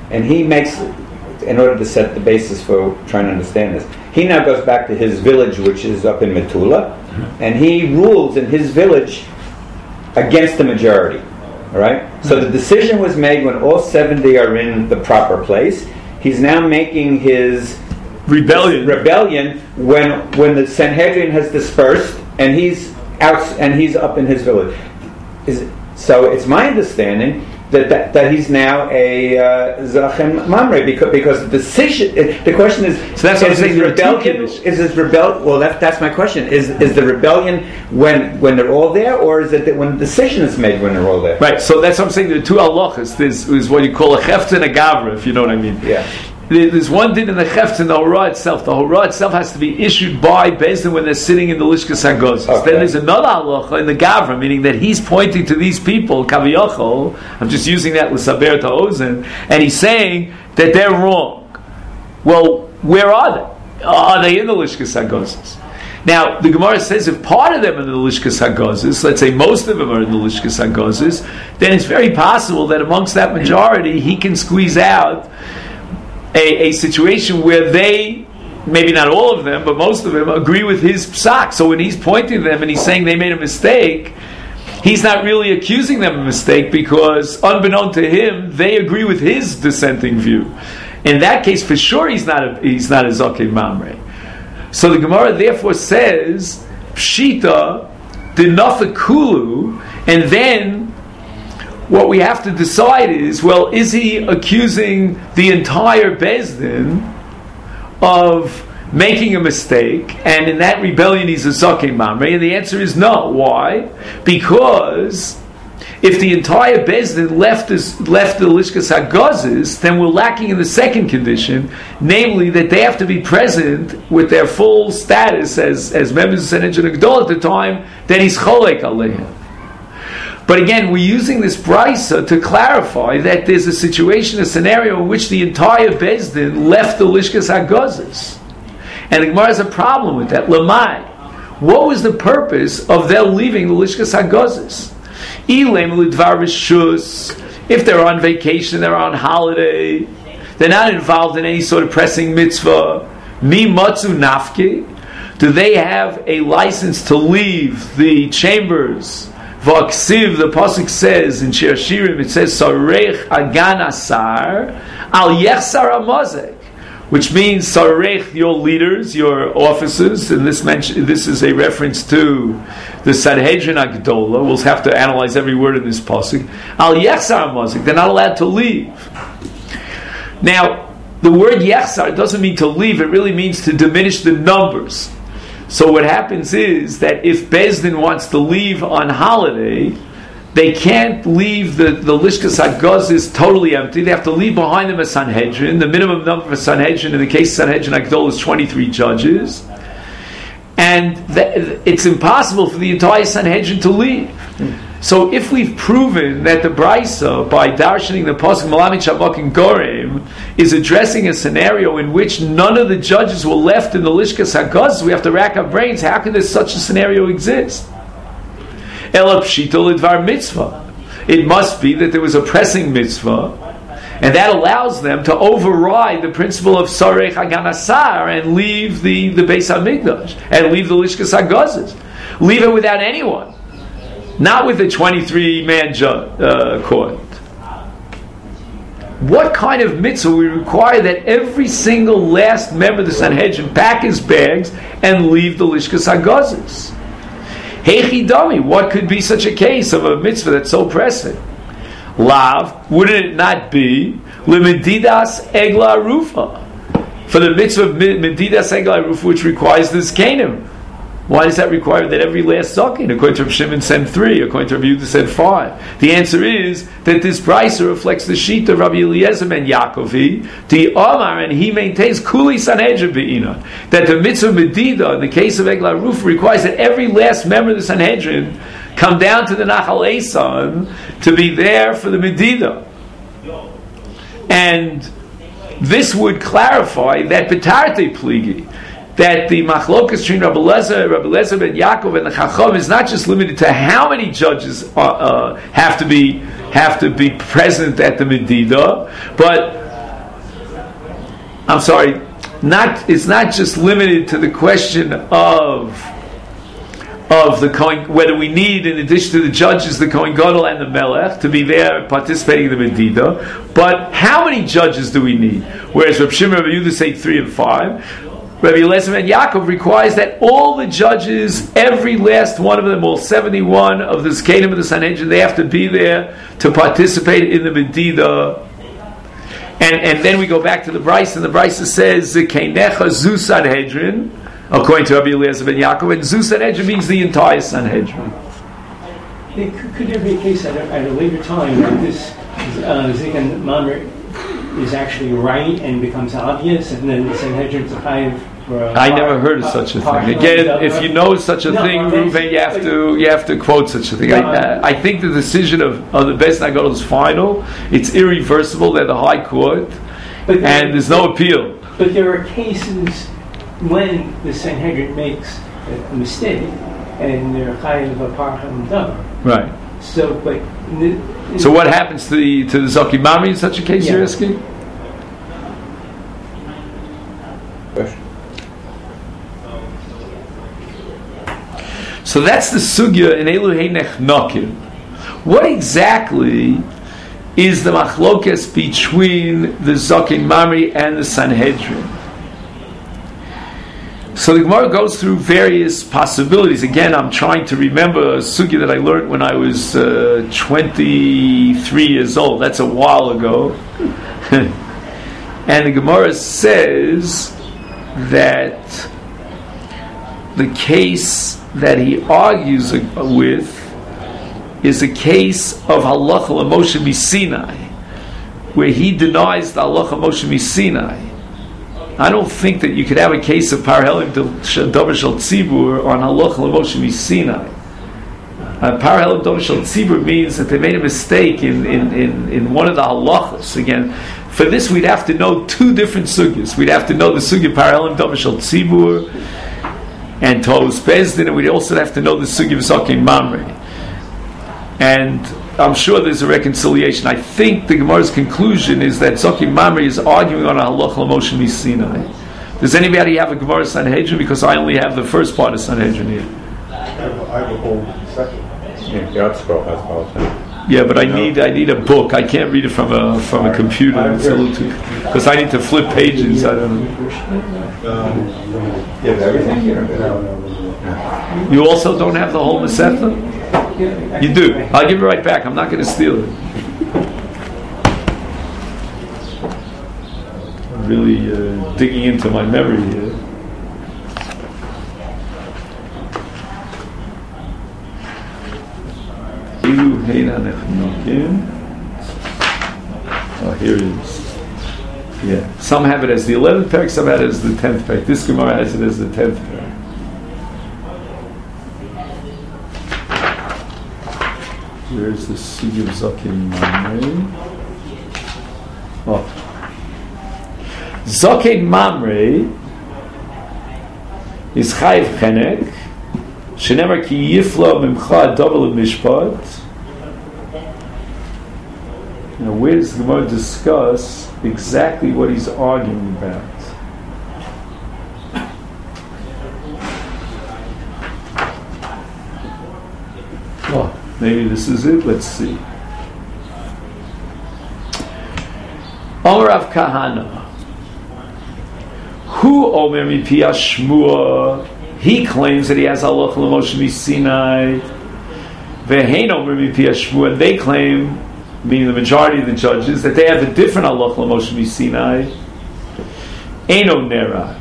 and he makes, in order to set the basis for trying to understand this, he now goes back to his village, which is up in Metula, and he rules in his village against the majority. All right? So the decision was made when all seventy are in the proper place. He's now making his rebellion rebellion when when the Sanhedrin has dispersed and he's out and he's up in his village. Is, so it's my understanding that, that, that he's now a Zachem Mamre because because the decision. The question is, so that's what is I'm saying. Rebellion, is this rebel? Well, that, that's my question. Is is the rebellion when when they're all there, or is it that when the decision is made when they're all there? Right. So that's what I'm saying. There are two halachas. There's is what you call a chefta and a gavra, if you know what I mean. Yeah. There's one din in the chefta and the horah itself. The horah itself has to be issued by Beis Din when they're sitting in the lishkas hagozos. Okay. Then there's another halacha in the gavra, meaning that he's pointing to these people, kaviyachol. I'm just using that l'saber ta'ozen, and he's saying that they're wrong. Well, where are they? Are they in the lishkas hagozos? Now, the Gemara says if part of them are in the lishkas hagozos, let's say most of them are in the lishkas hagozos, then it's very possible that amongst that majority he can squeeze out A, a situation where they, maybe not all of them, but most of them, agree with his psak. So when he's pointing to them and he's saying they made a mistake, he's not really accusing them of a mistake because, unbeknown to him, they agree with his dissenting view. In that case, for sure, he's not a, he's not a Zakei Mamre. So the Gemara therefore says, Pshita, Dinafakulu, and then what we have to decide is, well, is he accusing the entire Beis Din of making a mistake, and in that rebellion he's a Zakei Mamre? And the answer is no. Why? Because if the entire Beis Din left, is, left the Lishkas HaGozes, then we're lacking in the second condition, namely that they have to be present with their full status as, as members of Sanhedrin Agdol at the time, then he's Cholek Aleihim. But again, we're using this brisa to clarify that there's a situation, a scenario in which the entire Beis Din left the Lishkas HaGozes. And the Gemara has a problem with that. Lamai, what was the purpose of them leaving the Lishkas HaGozes? Ilem lidvar rishus, if they're on vacation, they're on holiday, they're not involved in any sort of pressing mitzvah. Mi matzu nafki, do they have a license to leave the chambers? V'aksiv, the pasuk says in Shir Shirim, it says Sarech Agan Asar Al Yechsar Amazek, which means Sarech, your leaders, your officers, and this mention, this is a reference to the Sanhedrin Agdola. We'll have to analyze every word in this pasuk. Al Yechsar Amazek, they're not allowed to leave. Now, the word Yechsar doesn't mean to leave; it really means to diminish the numbers. So what happens is that if Beis Din wants to leave on holiday, they can't leave the, the Lishkas HaGozes totally empty. They have to leave behind them a Sanhedrin. The minimum number of a Sanhedrin, in the case of Sanhedrin Agdol, is twenty-three judges. And th- it's impossible for the entire Sanhedrin to leave. So if we've proven that the Brisa, by darshaning the Pasuk Malamid Shavak and Gorem, is addressing a scenario in which none of the judges were left in the Lishkas HaGozes, we have to rack our brains. How can there such a scenario exist? Ela pshita lidvar mitzvah. It must be that there was a pressing mitzvah, and that allows them to override the principle of Sarech Hagan Asar and leave the, the Beis HaMikdash, and leave the Lishkas HaGozes. Leave it without anyone. Not with the twenty-three man ju- uh, court. What kind of mitzvah we require that every single last member of the Sanhedrin pack his bags and leave the Lishkas HaGozes? Heichi Dami, what could be such a case of a mitzvah that's so pressing? Lav, wouldn't it not be Limedidas Egla Rufa? For the mitzvah of Medidas Egla Rufa, which requires this Canaan. Why does that require that every last zaken? According to Rav Shimon said three, according to Rav Yehuda said five. The answer is that this brisa reflects the sheet of Rabbi Eliezer ben Yaakovi, the Omar, and he maintains Kuli Sanhedrin be'ina, that the mitzvah medida in the case of Egla Ruf requires that every last member of the Sanhedrin come down to the Nachal Esan to be there for the medida. And this would clarify that betarte pligi, that the machlokas between Rabbi Eliezer, Rabbi Eliezer ben Yaakov, and the Chacham is not just limited to how many judges uh, uh, have to be have to be present at the Medida, but I'm sorry, not it's not just limited to the question of of the Kohen, whether we need, in addition to the judges, the Kohen Gadol and the Melech to be there participating in the Medida, but how many judges do we need? Whereas Reb Shimon and Reb Yehuda say three and five, Rabbi Eliezer and Yaakov requires that all the judges, every last one of them, all seventy-one of the Zkanim of the Sanhedrin, they have to be there to participate in the Medida. And and then we go back to the Brisa, and the Brisa says, Zkeinecha Zu Sanhedrin, according to Rabbi Eliezer ben Yaakov, and Zu Sanhedrin means the entire Sanhedrin. Could, could there be a case at a, at a later time that this uh, Zikan Mamre is actually right and becomes obvious, and then the Sanhedrin is kind of for a I par, never heard of such a thing. Again, if you know such a no, thing, Reuven, you have to you have to quote such a thing. No, I, I think the decision of, of the Beis Nagadol is final. It's irreversible. They're the High Court, but there, and there's no appeal. But there are cases when the Sanhedrin makes a mistake, and they're kind of a parham dam. Right. So, but so what happens to the to the Zaki Mamre in such a case? Yeah. You're asking. Question. So that's the sugya in Eluhei Nechnokim. What exactly is the machlokes between the Zakin Mamre and the Sanhedrin? So the Gemara goes through various possibilities. Again, I'm trying to remember a sugya that I learned when I was uh, twenty-three years old. That's a while ago. And the Gemara says that the case that he argues with is a case of halacha l'Moshe miSinai, where he denies the halacha Moshe miSinai. I don't think that you could have a case of parhelim davar shel tzibur on halacha l'Moshe miSinai. Uh, parhelim davar shel tzibur means that they made a mistake in, in, in, in one of the halachas. Again, for this we'd have to know two different sugyas. We'd have to know the sugya parhelim davar shel tzibur and Tos Bezdin, and we'd also have to know the sugya of Zakin Mamre. And I'm sure there's a reconciliation. I think the Gemara's conclusion is that Zakin Mamre is arguing on a halacha l'Moshe miSinai. Does anybody have a Gemara Sanhedrin? Because I only have the first part of Sanhedrin here. I have a whole second. Yeah, the art scroll has policy. Yeah, but I need I need a book. I can't read it from a from a computer. It's a little too, because I need to flip pages. I don't know. Um, You have everything? You don't have You also don't have the whole Masechta? You do. I'll give it right back. I'm not going to steal it. I'm really uh, digging into my memory here. Oh, here it is. Yeah. Some have it as the eleventh parak, some have it as the tenth parak. This Gemara has it as the tenth parak. Where's the Sugya of Zakin Mamre? Oh. Zakin Mamre is Chayiv Chenek, Shenemar ki yifla mimcha double of mishpat. Now, where does the Gemara discuss exactly what he's arguing about? Oh, maybe this is it. Let's see. Omer Rav Kahana, Hu Omer mi pi Shmua. He claims that he has halacha l'Moshe miSinai. Ve'hein Omer mi pi Shmua. And they claim, meaning the majority of the judges, that they have a different halacha l'Moshe miSinai. Eino nerak.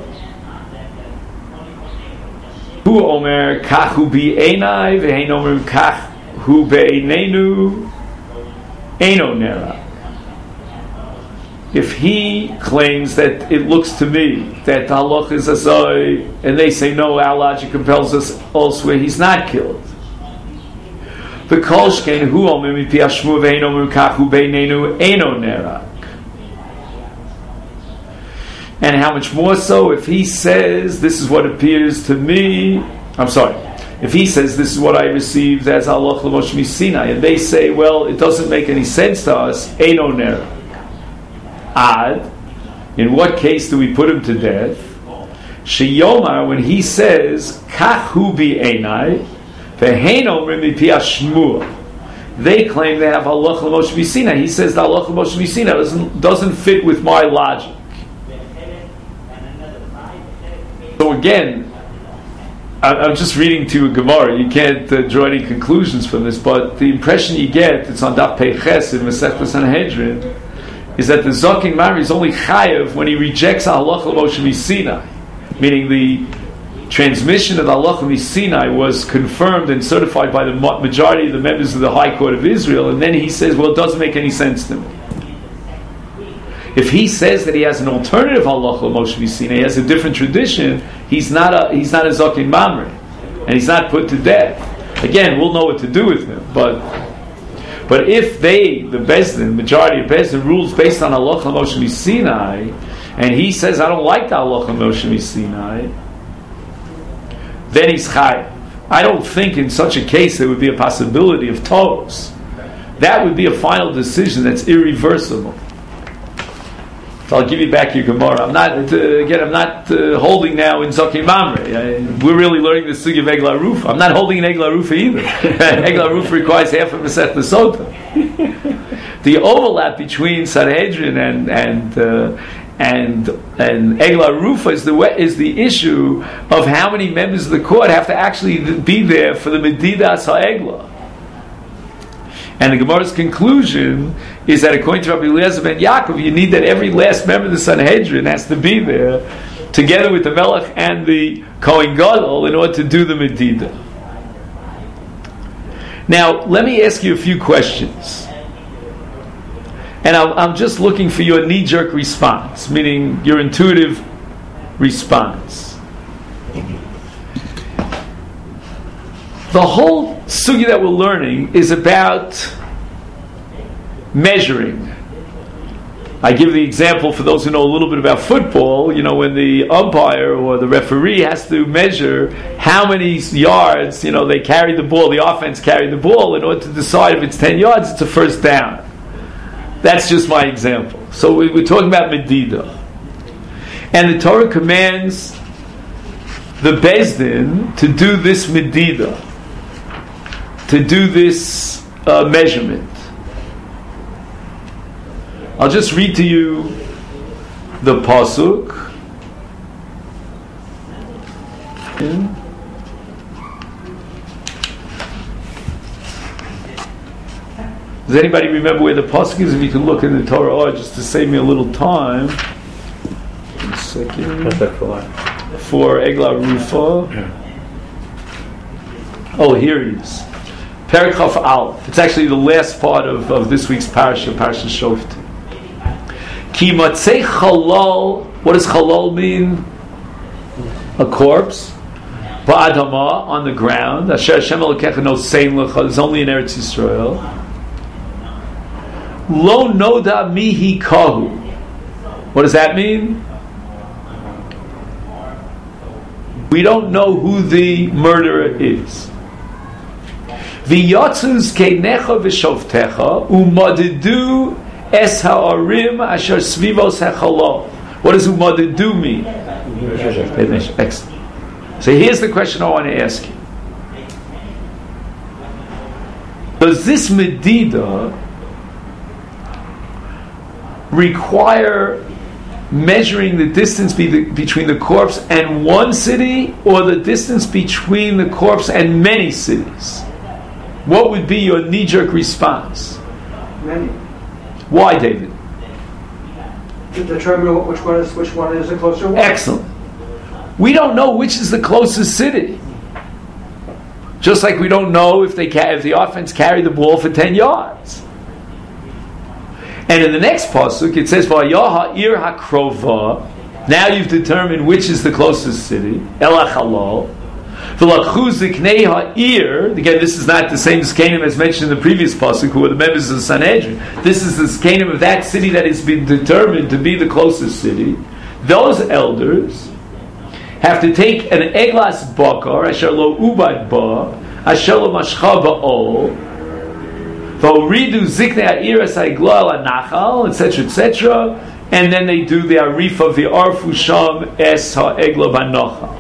Hu Omer kachu bi'enai ve'hein Omer kachu be'einenu. Eino nerak. If he claims that it looks to me that the halach is azoi, and they say no, our logic compels us elsewhere, he's not killed. The kolshkein hu omer mi pi hashmu ve'ein omer kachu beinenu eino nerak. And how much more so if he says this is what appears to me? I'm sorry. If he says this is what I received as halach l'Moshe miSinai, and they say, well, it doesn't make any sense to us, eino nerak. Ad, In what case do we put him to death? Sheyomar, when he says, Kach hu bi einai, v'hein omrim mipi hashmua. They claim they have halacha l'Moshe Sinai. He says the halacha l'Moshe Sinai doesn't, doesn't fit with my logic. So again, I'm just reading to you a Gemara. You can't uh, draw any conclusions from this, but the impression you get, it's on Daf Pei Ches in Masechta Sanhedrin, is that the Zokin Mari is only chayev when he rejects a halacha l'Moshe Sinai, meaning the transmission of the halacha Sinai was confirmed and certified by the majority of the members of the High Court of Israel, and then he says, well, it doesn't make any sense to me. If he says that he has an alternative halacha Moshe Sinai, he has a different tradition, he's not a he's not a Zokin Mamre, and he's not put to death. Again, we'll know what to do with him, but but if they, the Bezdin, majority of Bezdin, rules based on halacha Moshe Sinai, and he says, I don't like the halacha Moshe Sinai, then he's chayav. I don't think in such a case there would be a possibility of tos. That would be a final decision that's irreversible. So I'll give you back your Gemara. I'm not, uh, again, I'm not uh, holding now in Zokin Mamre. Uh, we're really learning the Sugi of Egla Rufa. I'm not holding in Egla Rufa either. Egla Rufa requires half of Masech Sota. The overlap between Sanhedrin and and uh, and and Egla Rufa is the is the issue of how many members of the court have to actually be there for the Medidas HaEgla. And the Gemara's conclusion is that according to Rabbi Eliezer ben Yaakov, you need that every last member of the Sanhedrin has to be there, together with the Melech and the Kohen Gadol, in order to do the Medida. Now, let me ask you a few questions. And I'm, I'm just looking for your knee-jerk response, meaning your intuitive response. The whole sugi that we're learning is about measuring. I give the example for those who know a little bit about football. You know, when the umpire or the referee has to measure how many yards, you know, they carry the ball, the offense carried the ball, in order to decide if it's ten yards, it's a first down. That's just my example. So we, we're talking about Medida. And the Torah commands the Bezdin to do this Medida, to do this uh, measurement. I'll just read to you the pasuk. Okay. Does anybody remember where the pasuk is? If you can look in the Torah, or just to save me a little time. One second. For Egla Rufa. Oh, here it is. Perek Chaf Aleph. It's actually the last part of, of this week's parasha, Parasha Shoftim. Ki matzei chalal. What does chalal mean? A corpse. Ba'adama, on the ground. Asher Hashem Elokecha nosein lecha. It's only in Eretz Yisrael. Lo noda mihi kahu. What does that mean? We don't know who the murderer is. V'yotzuz keinecha v'shovtecha u'madidu es ha'arim asher svivos ha'chalal. What does u'madidu mean? Excellent. So here's the question I want to ask you. Does this medida require measuring the distance be the, between the corpse and one city, or the distance between the corpse and many cities? What would be your knee-jerk response? Many. Why, David? To determine which one is which one is the closer one. Excellent. We don't know which is the closest city. Just like we don't know if they ca- if the offense carried the ball for ten yards. And in the next pasuk it says, "Va'yaha ir hakrova." Now you've determined which is the closest city. Ela chalal. V'lakhu ziknei ha'ir. Again, this is not the same zkanim as mentioned in the previous pasuk, who are the members of the Sanhedrin. This is the zkanim of that city that has been determined to be the closest city. Those elders have to take an eglas bakar, asher lo ubad ba, asher lo mashcha ba'ol, v'oridu ziknei ha'ir as ha'igla al nachal, et cetera, et cetera, and then they do the Arifa v'arfu sham es ha'egla v'anocha.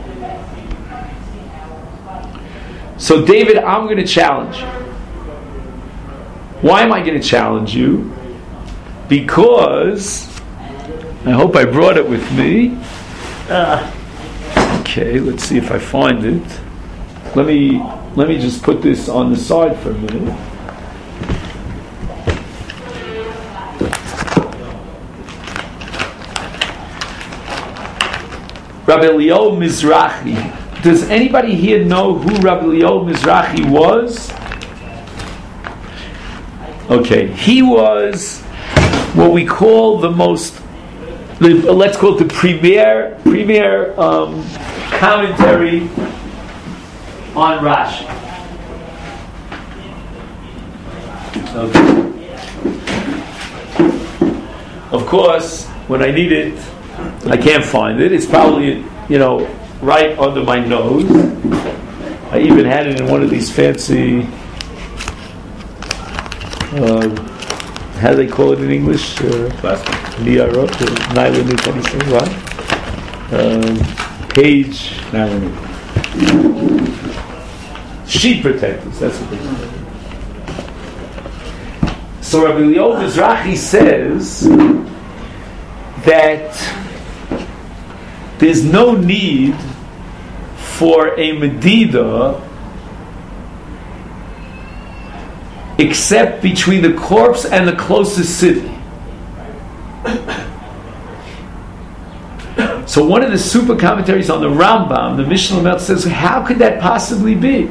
So David, I'm going to challenge you. Why am I going to challenge you? Because I hope I brought it with me. Uh, okay, let's see if I find it. Let me let me just put this on the side for a minute. Rabbi Eliyahu Mizrahi. Does anybody here know who Rabbi Eliyahu Mizrahi was? Okay, he was what we call the most, let's call it the premier, premier um, commentary on Rashi. Okay. Of course, when I need it, I can't find it. It's probably, you know, right under my nose. I even had it in one of these fancy, uh, how do they call it in English? Niyarot, Nylonit, anything, right? Um, page, Nylonit. Sheet protectors, that's what they call it. So Rabbi Eliyahu Mizrahi says that there's no need for a medida except between the corpse and the closest city. So one of the super commentaries on the Rambam, the Mishnah Melt, says, how could that possibly be?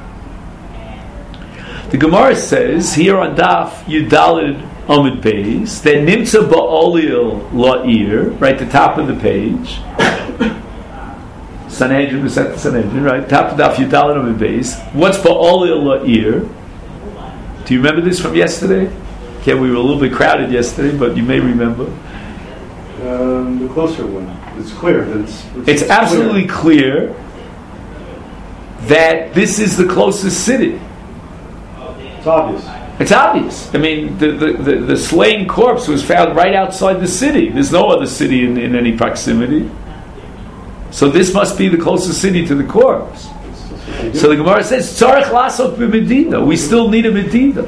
The Gemara says here on Daf Yudalid Amud Beis that Nimtza Ba'olil La'ir, right, the top of the page. Sanhedrin was at the Sanhedrin, right? Top of Daf Yudalid Amud Beis. What's Ba'olil La'ir? Do you remember this from yesterday? Okay, we were a little bit crowded yesterday, but you may remember. Um, the closer one. It's clear. That it's, it's, it's absolutely clear. clear that this is the closest city. It's obvious. It's obvious. I mean, the, the, the, the slain corpse was found right outside the city. There's no other city in, in any proximity. So this must be the closest city to the corpse. So the Gemara says, Tzarech lasot b'medida. We still need a medida.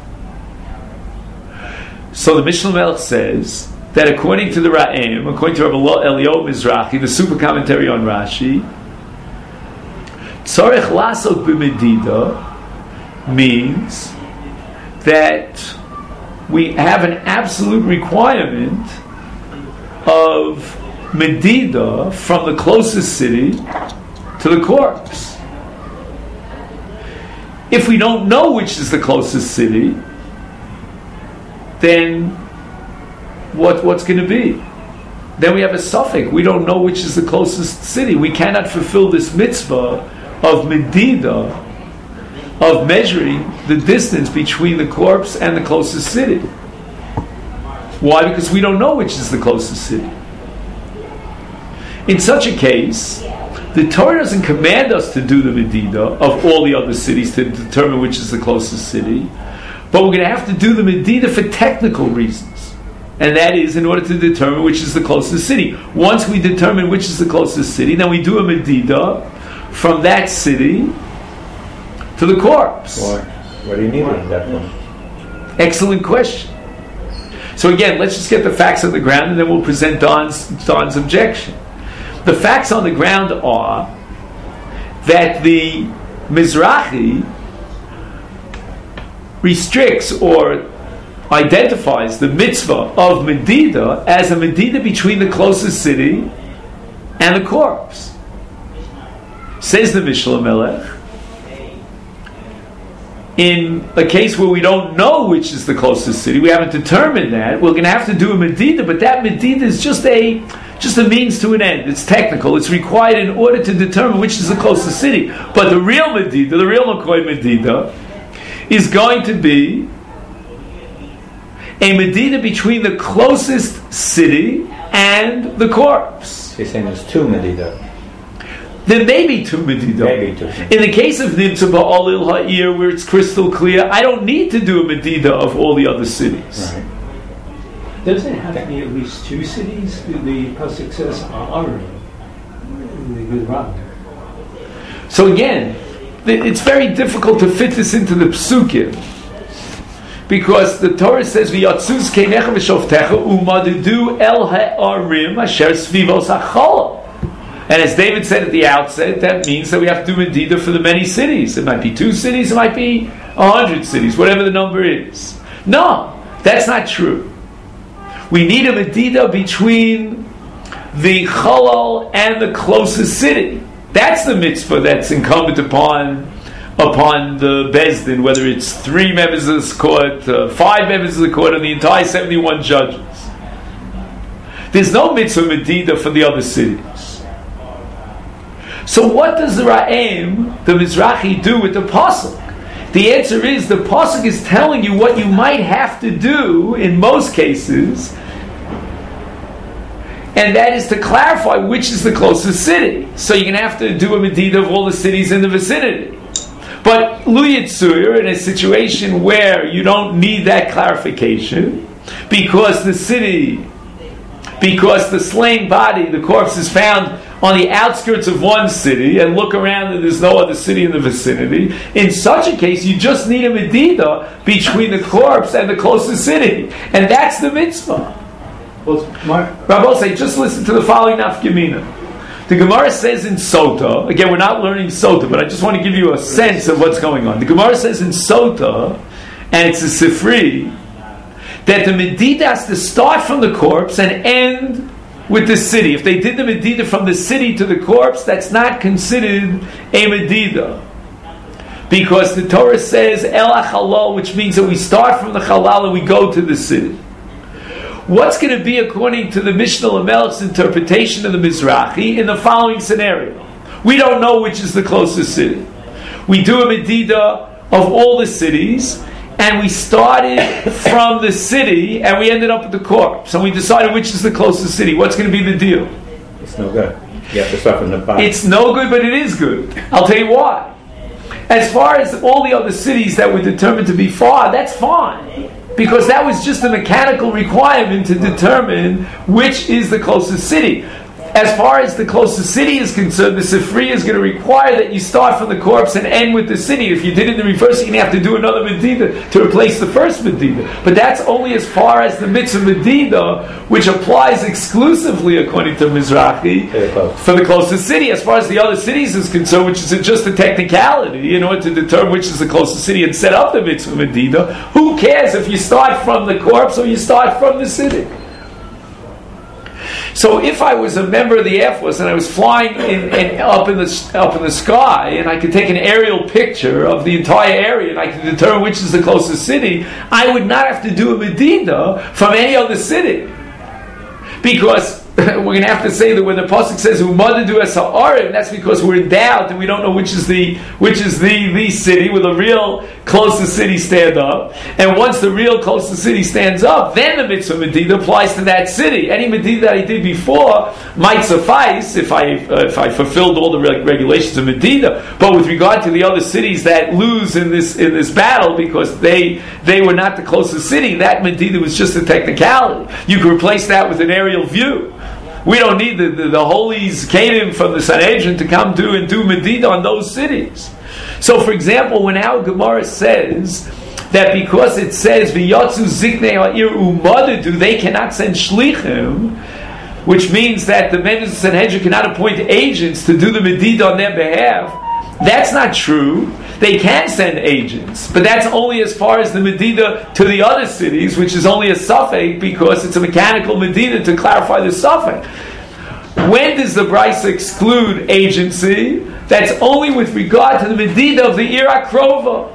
So the Mishnah Melech says that according to the Ra'im, according to Rabbi Eliyahu Mizrahi, the super commentary on Rashi, Tzarech lasot b'medida means that we have an absolute requirement of medida from the closest city to the corpse. If we don't know which is the closest city, then what what's going to be? Then we have a suffix. We don't know which is the closest city. We cannot fulfill this mitzvah of medida, of measuring the distance between the corpse and the closest city. Why? Because we don't know which is the closest city. In such a case, the Torah doesn't command us to do the medida of all the other cities to determine which is the closest city, but we're going to have to do the medida for technical reasons, and that is in order to determine which is the closest city. Once we determine which is the closest city, then we do a medida from that city to the corpse. Why? What do you need at that point? Excellent question. So again, let's just get the facts on the ground, and then we'll present Don's, Don's objection. The facts on the ground are that the Mizrahi restricts or identifies the mitzvah of medida as a medida between the closest city and the corpse. Says the Mishnah Melech, in a case where we don't know which is the closest city, we haven't determined that, we're going to have to do a medida, but that medida is just a just a means to an end. It's technical. It's required in order to determine which is the closest city. But the real medida, the real McCoy medida, is going to be a medida between the closest city and the corpse. He's saying there's two medida. There may be two medida. Maybe two. In the case of Nimtza Ba'olil Ha'ir, where it's crystal clear, I don't need to do a medida of all the other cities. Right. Doesn't it have to be at least two cities? The, the pasuk says Arim, the good Rav. So again, it's very difficult to fit this into the psukim, because the Torah says v'yatzuz keinecha v'shoftecha u'madidu el ha'arim asher svivos ha'chala. And as David said at the outset, that means that we have to do medida for the many cities. It might be two cities, it might be a hundred cities, whatever the number is. No, that's not true. We need a medida between the chalal and the closest city. That's the mitzvah that's incumbent upon upon the Bezdin, whether it's three members of the court, uh, five members of the court, or the entire seventy-one judges. There's no mitzvah medida for the other cities. So what does the Ra'im, the Mizrahi, do with the pasuk? The answer is the pasuk is telling you what you might have to do in most cases, and that is to clarify which is the closest city. So you're going to have to do a medida of all the cities in the vicinity. But Lu Yitzur, in a situation where you don't need that clarification, because the city, because the slain body, the corpse, is found on the outskirts of one city, and look around and there's no other city in the vicinity, in such a case you just need a medida between the corpse and the closest city. And that's the mitzvah. Well, Rabbi say, just listen to the following nafkamina. The Gemara says in Sota, again we're not learning Sota, but I just want to give you a sense of what's going on. The Gemara says in Sota, and it's a Sifri, that the medida has to start from the corpse and end with the city. If they did the medida from the city to the corpse, that's not considered a medida, because the Torah says el halal, which means that we start from the halal and we go to the city. What's going to be, according to the Mishnah Lamelch's interpretation of the Mizrahi, in the following scenario? We don't know which is the closest city. We do a medida of all the cities, and we started from the city and we ended up at the corpse. So we decided which is the closest city. What's going to be the deal? It's no good. You have to start from the bottom. It's no good, but it is good. I'll tell you why. As far as all the other cities that were determined to be far, that's fine, because that was just a mechanical requirement to determine which is the closest city. As far as the closest city is concerned, the Sifri is going to require that you start from the corpse and end with the city. If you did it in the reverse, you're going to have to do another Medida to replace the first Medida. But that's only as far as the mitzvah Medida, which applies exclusively, according to Mizrahi, for the closest city. As far as the other cities is concerned, which is just a technicality in order to determine which is the closest city and set up the mitzvah Medida, who cares if you start from the corpse or you start from the city? So if I was a member of the Air Force and I was flying in, in, up in the up in the sky, and I could take an aerial picture of the entire area and I could determine which is the closest city, I would not have to do a Medida from any other city, because we're going to have to say that when the pasuk says "Umadadu es ha'arim," that's because we're in doubt and we don't know which is the which is the the city. Will the real closest city stand up? And once the real closest city stands up, then the mitzvah medida applies to that city. Any medida that I did before might suffice if I uh, if I fulfilled all the reg- regulations of medida. But with regard to the other cities that lose in this in this battle because they they were not the closest city, that medida was just a technicality. You can replace that with an aerial view. We don't need the, the, the holies Kedim from the Sanhedrin to come do and do Medida on those cities. So, for example, when our Gemara says that because it says V'yotzu ziknei ha'ir u'madadu, they cannot send shlichim, which means that the members of the Sanhedrin cannot appoint agents to do the Medida on their behalf, that's not true. They can send agents, but that's only as far as the Medida to the other cities, which is only a suffix because it's a mechanical Medida to clarify the suffix. When does the Brisa exclude agency? That's only with regard to the Medida of the Ir HaKrova.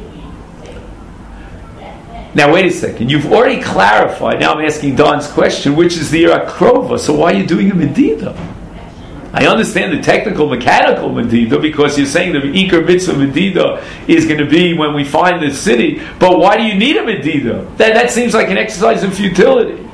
Now wait a second, you've already clarified, now I'm asking Don's question, which is the Ir HaKrova, so why are you doing a Medida? I understand the technical, mechanical Medida because you're saying the Iker Mitzvah Medida is going to be when we find the city, but why do you need a Medida? That, that seems like an exercise in futility.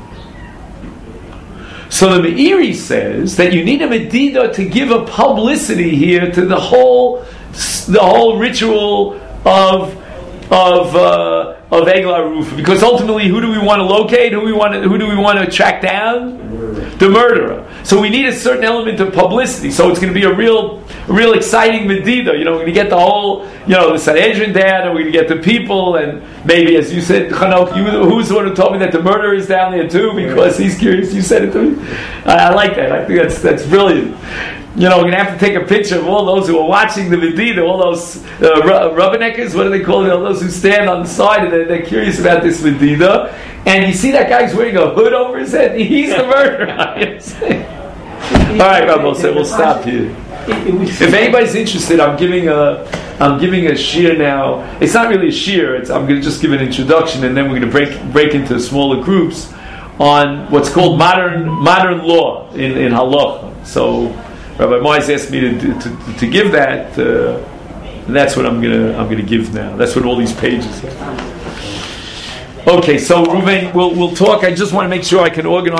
So the Meiri says that you need a Medida to give a publicity here to the whole the whole ritual of of uh, of Egel Arufa, because ultimately, who do we want to locate? Who we want to, who do we want to track down? The murderer. So we need a certain element of publicity. So it's going to be a real, a real exciting medida. You know, we're going to get the whole, you know, the Sanhedrin down, and we're going to get the people, and maybe, as you said, Chanok, you, who's the one who told me that the murderer is down there too? Because he's curious. You said it to me. I, I like that. I think that's that's brilliant. You know, we're going to have to take a picture of all those who are watching the Medina, all those uh, rubberneckers, what do they call it? All those who stand on the side and they're, they're curious about this Medina. And you see that guy's wearing a hood over his head. He's the murderer. All right, Rabbi, so we'll stop here. If anybody's interested, I'm giving a, I'm giving a shir now. It's not really a shir. It's, I'm going to just give an introduction, and then we're going to break break into smaller groups on what's called modern modern law in in halacha. So Rabbi Moise asked me to to, to give that, uh, and that's what I'm gonna I'm gonna give now. That's what all these pages are. Okay, so Ruvain, we'll we'll talk. I just want to make sure I can organize.